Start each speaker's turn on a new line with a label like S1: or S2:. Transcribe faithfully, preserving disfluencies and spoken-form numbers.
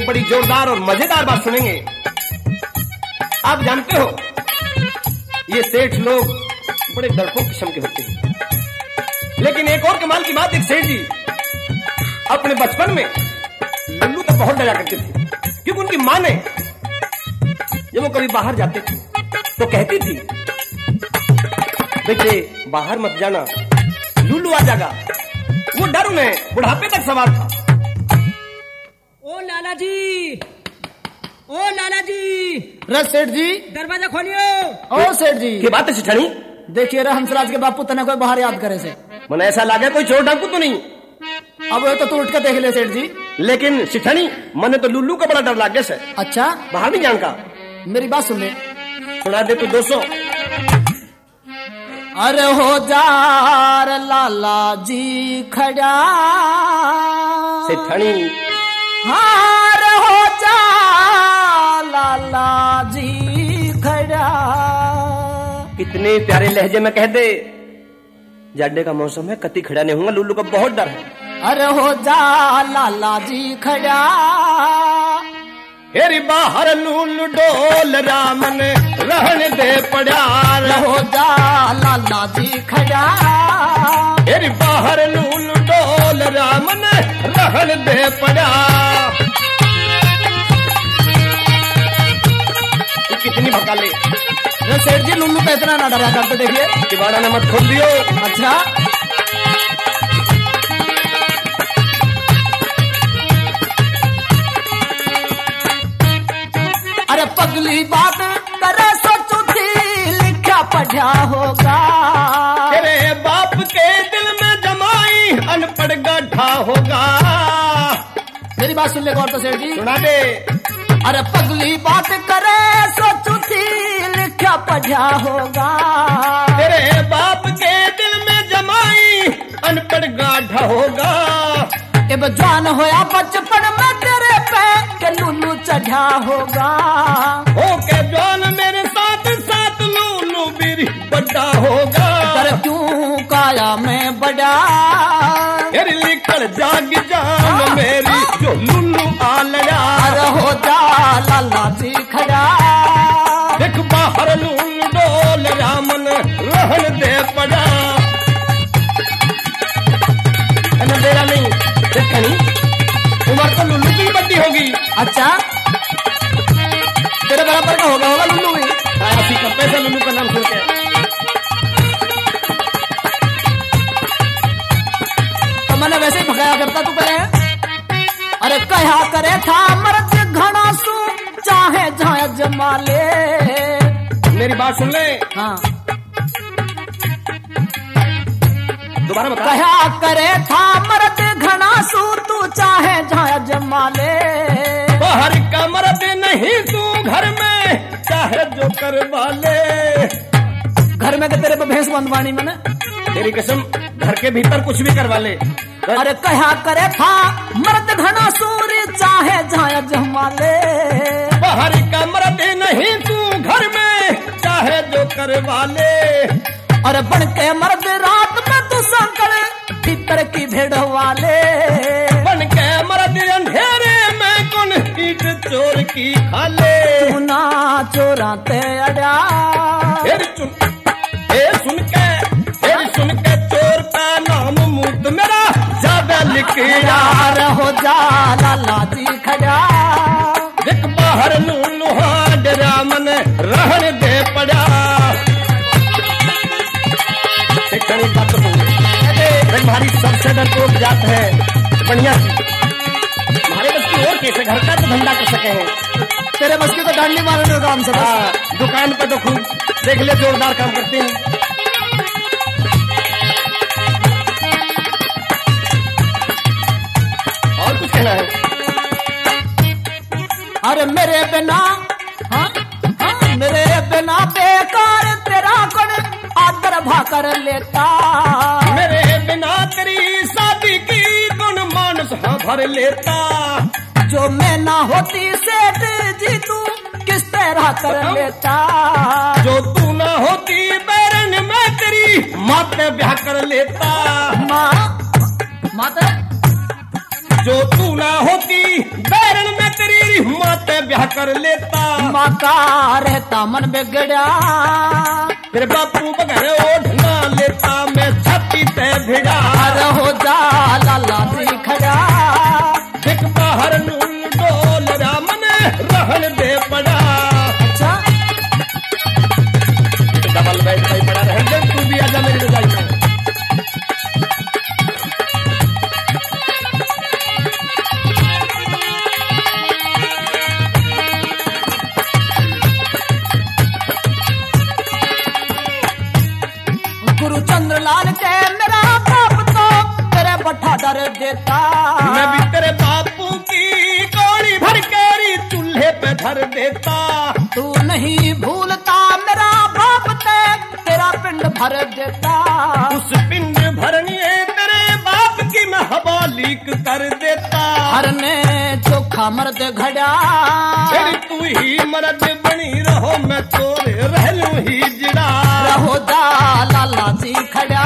S1: एक बड़ी जोरदार और मजेदार बात सुनेंगे। आप जानते हो ये सेठ लोग बड़े डरपोक किस्म के होते हैं, लेकिन एक और कमाल की बात, एक सेठ जी अपने बचपन में लल्लू तो बहुत डरा करते थे, क्योंकि उनकी माँ ने जब वो कभी बाहर जाते थे तो कहती थी, बेटे बाहर मत जाना, लुल्लू आ जाएगा। वो डर उन्हें बुढ़ापे तक सवार था।
S2: ओ लाला जी, ओ लाला जी,
S3: रस सेठ जी
S2: दरवाजा खोलियो।
S3: ओ सेठ जी
S1: की बात है शिठानी?
S3: देखिए रे हंसराज के बापू तने कोई बाहर याद करे से
S1: मन ऐसा लगा कोई चोर डाकू तो नहीं।
S3: अब ये तो तू उठ के देख ले सेठ जी।
S1: लेकिन शिठानी मने तो लुल्लू का बड़ा डर लागे से।
S3: अच्छा
S1: बाहर नहीं जान का।
S3: मेरी बात सुन ले।
S1: सुना दे तू दो सौ।
S3: अरे हो जार लाला जी खड़ा
S1: शिठानी,
S3: हार हो जा लाला जी खड़ा।
S1: कितने प्यारे लहजे में कह दे। जाडे का मौसम है, कति खड़ा नहीं होगा, लुल्लू का बहुत डर है।
S3: अरे हो जा लाला जी खड़ा,
S1: हेरी बाहर लूलू डोल रामन रहन दे पड़ा।
S3: हो जा लाला जी खड़ा,
S1: हेरी बाहर लूलू डोल रामन रहन दे पड़ा। तू कितनी भगा ले।
S3: सेठ जी लुल्लू पे इतना ना डरा करते देखिए।
S1: किवाड़ा ने मत खोल दियो।
S3: अच्छा अरे पगली बात करे सोचू थी लिखा पढ़ा होगा।
S1: तेरे बाप के दिल में जमाई अनपढ़ गड्ढा होगा।
S3: मेरी बात सुन ले गौर तो सेठ जी।
S1: सुना दे।
S3: अरे पगली बात करे सोचू थी लिखा पढ़ा होगा।
S1: तेरे बाप के दिल में जमाई अनपढ़ गाढ़ा होगा।
S3: अब जान होया बचपन में तेरे पे के लुल्लू चढ़ा होगा।
S1: हो के जान मेरे साथ साथ लूलू भी बड़ा होगा।
S3: पर क्यों काया में बड़ा,
S1: मेरी लिखल जाग जान मेरी जो लुल्लू आ लड़ा।
S3: अरे हो जा लाला जी खड़ा,
S1: देख बाहर लूलू डोल रामन रहन दे पड़ा। अंधेरा नहीं देखनी, उम्र तो लुल्लू की बड़ी होगी।
S3: अच्छा तेरे बराबर का होगा होगा लुल्लू भी।
S1: ऐसी कपे से लुल्लू का नाम सुन के
S3: तो मैंने वैसे ही भगाया करता तू पहले। अरे कहा करे था मर्द घना सू चाहे जहाँ जमा ले।
S1: मेरी बात सुन ले।
S3: हाँ
S1: दोबारा बता।
S3: कहा करे था मर्द घना सू तू चाहे जहाँ जमा ले।
S1: बाहर का मर्द नहीं तू घर में चाहे जो करवा ले।
S3: घर में के तेरे पे भैंस बंधवानी मैंने।
S1: तेरी कसम घर के भीतर कुछ भी करवा ले।
S3: अरे कहा करे था मर्द घना सूरी चाहे जहाँ जमा ले।
S1: बाहर का मर्द नहीं तू घर में चाहे जो करवा ले।
S3: अरे बन के मर्द रात में तू संकड़ भीतर की भेड़ वाले।
S1: बन के मर्द अंधेरे में कौन ईट चोर की खा ले।
S3: चुना चोराते अड़ा,
S1: फिर चुन ए सुन के फिर सुन के चोर का नाम मुद मेरा ज्यादा लिख यार।
S3: हो जा लाला जी खड़ा,
S1: देख बाहर लूलू हाड रामन रहन दे पड़ा। बात तो भारी सबसे डरपोक जात है बढ़िया। हमारे बस की और कैसे घर का तो धंधा कर सके हैं।
S3: तेरे बस की तो डांडी मारने का काम से।
S1: हाँ, दुकान पे तो खूब देख ले जोरदार काम करते हैं। और कुछ कहना है?
S3: अरे मेरे बिना हाँ, हाँ, मेरे बिना बेकार तेरा कौन आदर भाकर लेता।
S1: मेरे बिना तेरी शादी की कौन मानस हाँ भर लेता।
S3: जो मैं ना होती सेठ जी तू किस तरह कर लेता।
S1: जो तू ना होती बैरन में तेरी माँ पे ब्याह कर लेता।
S3: माँ माता
S1: जो तू ना होती बैरन में तेरी माँ ते ब्याह कर लेता।
S3: माँ का रहता मन बिगड़ा,
S1: तेरे बापू बगैर ओढ़ ना लेता, मैं छाती ते भिड़ा।
S3: अरे हो जा लाला जी खड़ा,
S1: देख बाहर नूल डोल रामन रहन दे पड़ा।
S3: अच्छा
S1: डबल बेड पे पड़ा रहन दे, तू भी आजा मेरी रजाई में।
S3: गुरु चंद्रलाल के मेरा बाप तो तेरे बठा डर देता।
S1: मैं भी तेरे बापू की कौड़ी भर केरी चूल्हे पे धर देता।
S3: तू नहीं भूलता मेरा बाप ते तेरा पिंड भर देता।
S1: उस पिंड भरनी है तेरे बाप की मैं हवा लीक कर देता।
S3: हरने चोखा मर्द घड़ा,
S1: फिर तू ही मर्द बनी रहो, मैं तोरे रह लूं ही जिड़ा।
S3: रहो जा लाला जी खड़ा,